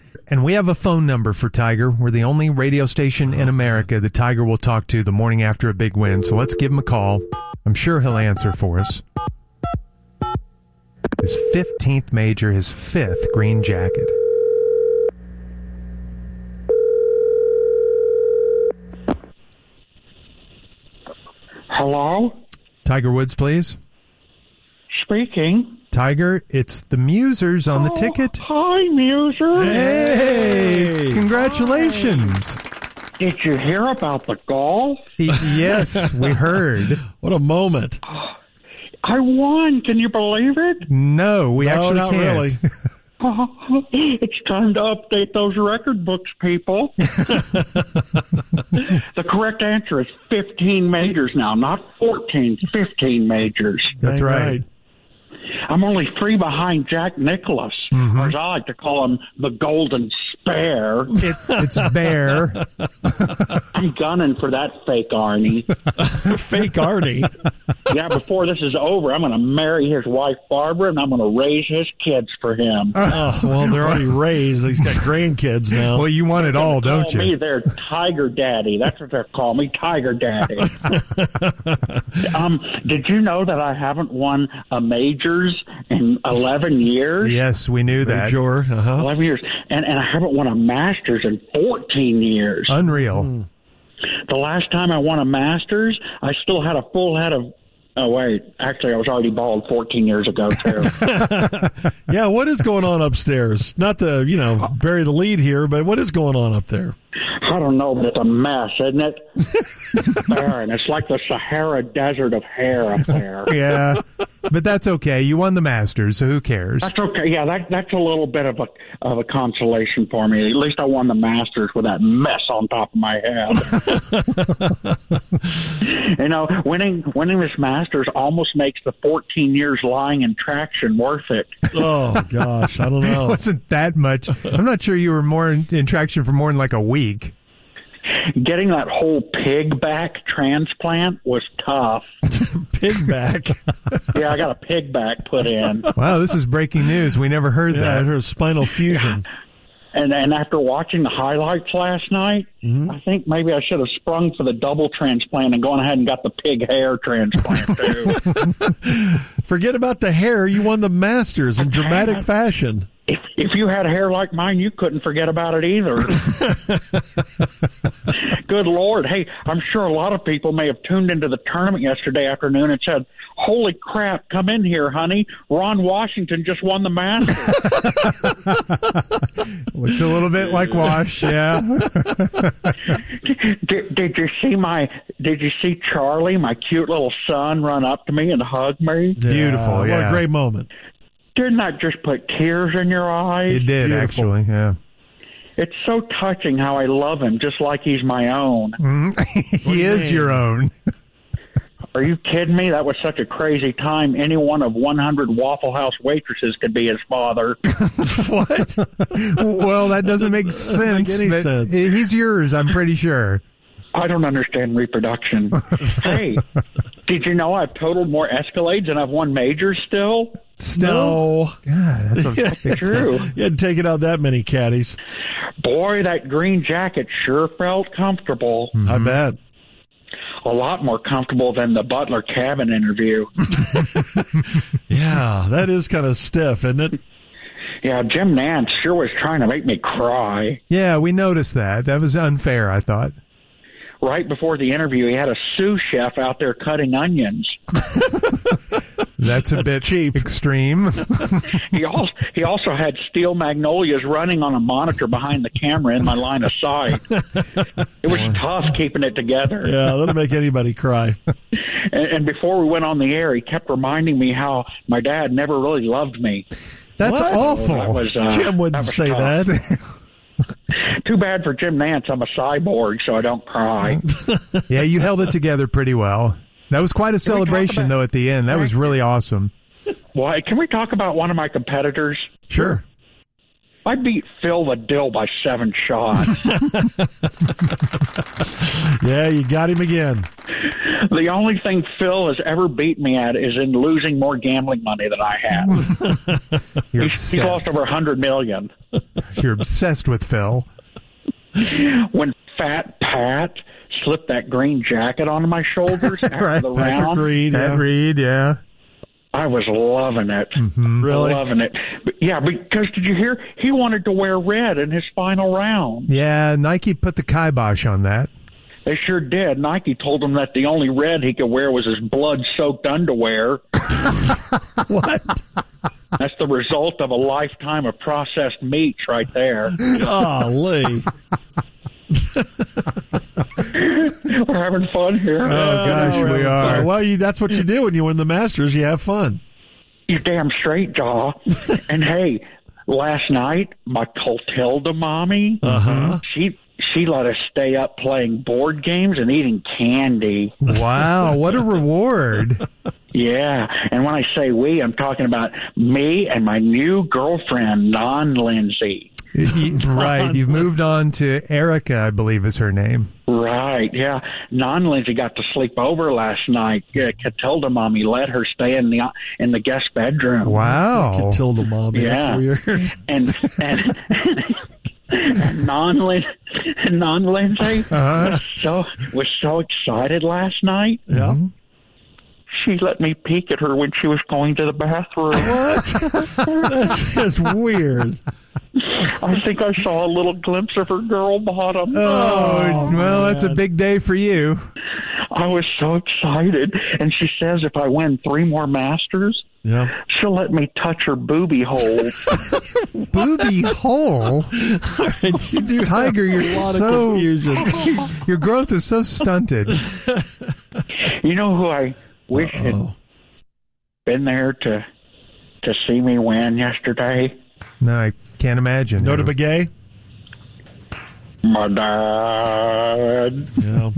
And we have a phone number for Tiger. We're the only radio station in America that Tiger will talk to the morning after a big win. So let's give him a call. I'm sure he'll answer for us. His 15th major, his 5th green jacket. Hello? Tiger Woods, please. Speaking. Tiger, it's the Musers on the ticket. Hi, Muser. Hey! Congratulations. Did you hear about the golf? Yes, we heard. What a moment. I won. Can you believe it? No, we actually not can't. really. It's time to update those record books, people. The correct answer is 15 majors now, not 14, 15 majors. That's right. I'm only 3 behind Jack Nicklaus, or as I like to call him, the Golden Spare. It's Bear. I'm gunning for that fake Arnie. Fake Arnie. Yeah, before this is over, I'm going to marry his wife, Barbara, and I'm going to raise his kids for him. Oh, well, they're already raised. He's got grandkids now. Well, you want it all, don't Call me you? their Tiger Daddy. That's what they're calling me, Tiger Daddy. Did you know that I haven't won a majors in 11 years? Yes, we knew that. Sure. 11 years. And I haven't won a Masters in 14 years. Unreal. The last time I won a Masters, I still had a full head of... Oh, wait. Actually, I was already bald 14 years ago, too. Yeah, what is going on upstairs? Not to, bury the lead here, but what is going on up there? I don't know, but it's a mess, isn't it? Barren. It's like the Sahara Desert of hair up there. Yeah, but that's okay. You won the Masters, so who cares? That's okay. Yeah, that's a little bit of a consolation for me. At least I won the Masters with that mess on top of my head. Winning this Masters almost makes the 14 years lying in traction worth it. Oh, gosh, I don't know. It wasn't that much. I'm not sure you were more in traction for more than like a week. Getting that whole pig back transplant was tough. Pig back? Yeah, I got a pig back put in. Wow, this is breaking news. We never heard Yeah, that. I heard spinal fusion. And after watching the highlights last night, I think maybe I should have sprung for the double transplant and gone ahead and got the pig hair transplant, too. Forget about the hair. You won the Masters in dramatic fashion. If you had hair like mine, you couldn't forget about it either. Good Lord. Hey, I'm sure a lot of people may have tuned into the tournament yesterday afternoon and said, holy crap, come in here, honey. Ron Washington just won the Masters. Looks a little bit like Wash, yeah. Did you see Charlie, my cute little son, run up to me and hug me? Yeah, Beautiful, yeah. What a great moment. Didn't that just put tears in your eyes? It did, Beautiful. actually, yeah. It's so touching how I love him, just like he's my own. He is your own. Are you kidding me? That was such a crazy time. Any one of 100 Waffle House waitresses could be his father. What? Well, that doesn't make sense. Doesn't make any but sense. He's yours, I'm pretty sure. I don't understand reproduction. Hey, did you know I've totaled more Escalades than I've won majors still? No. God, that's True. You hadn't taken out that many caddies. Boy, that green jacket sure felt comfortable. I bet. A lot more comfortable than the Butler cabin interview. Yeah, that is kind of stiff, isn't it? Yeah, Jim Nance sure was trying to make me cry. Yeah, we noticed that. That was unfair, I thought. Right before the interview, he had a sous chef out there cutting onions. That's a bit cheap. Extreme. He also had Steel Magnolias running on a monitor behind the camera in my line of sight. It was tough keeping it together. Yeah, that'll make anybody cry. And before we went on the air, he kept reminding me how my dad never really loved me. That's What? awful. That was, Jim wouldn't was say tough. that. Too bad for Jim Nance. I'm a cyborg, so I don't cry. Yeah, you held it together pretty well. That was quite a celebration, though, at the end. That was really awesome. Well, can we talk about one of my competitors? Sure. I beat Phil the Dill by 7 shots. Yeah, you got him again. The only thing Phil has ever beat me at is in losing more gambling money than I have. He's lost over $100 million. You're obsessed with Phil. When Fat Pat slipped that green jacket onto my shoulders after Right. the round, Pat Reed, yeah. I was loving it. Mm-hmm. Really? Loving it. But, yeah, because did you hear? He wanted to wear red in his final round. Yeah, Nike put the kibosh on that. They sure did. Nike told him that the only red he could wear was his blood-soaked underwear. What? That's the result of a lifetime of processed meats right there. Golly. We're having fun here. Oh, gosh, we are. Well, that's what you do when you win the Masters. You have fun. You damn straight, Jaw. And hey, last night, my Clotilda mommy, she let us stay up playing board games and eating candy. Wow, what a reward. Yeah, and when I say we, I'm talking about me and my new girlfriend, Non-Lindsay. Right, you've moved on to Erica, I believe is her name. Right, yeah. Non-Lindsay got to sleep over last night. Yeah, Catilda mommy let her stay in the guest bedroom. Wow. Catilda mommy. Yeah. That's weird. And Non-Lindsay was so excited last night. Yeah. She let me peek at her when she was going to the bathroom. What? That's just weird. I think I saw a little glimpse of her girl bottom. Oh, well, that's a big day for you. I was so excited. And she says if I win 3 more Masters, she'll let me touch her booby hole. Booby hole? Tiger, you're so... Your growth is so stunted. You know who I wish had been there to see me win yesterday? No, I can't imagine. Nota Begay? My dad. Yeah.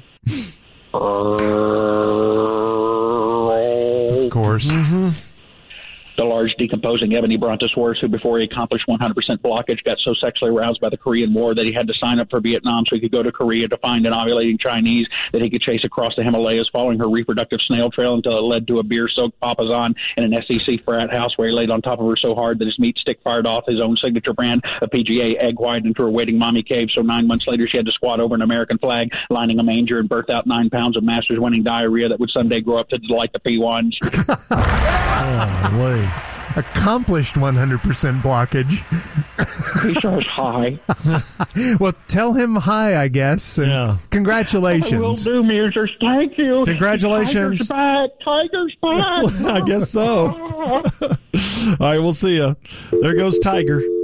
Of course. Mm-hmm. The large decomposing ebony brontosaurus who, before he accomplished 100% blockage, got so sexually aroused by the Korean War that he had to sign up for Vietnam so he could go to Korea to find an ovulating Chinese that he could chase across the Himalayas, following her reproductive snail trail until it led to a beer-soaked papazan in an SEC frat house where he laid on top of her so hard that his meat stick fired off his own signature brand of PGA egg white into her waiting mommy cave. So 9 months later, she had to squat over an American flag, lining a manger, and birth out 9 pounds of Masters-winning diarrhea that would someday grow up to delight the P1s. Oh, boy. Accomplished 100% blockage. He says hi. Well, tell him hi, I guess. And congratulations. I will do, Musers. Thank you. Congratulations. Tiger's back. I guess so. All right, we'll see you. There goes Tiger.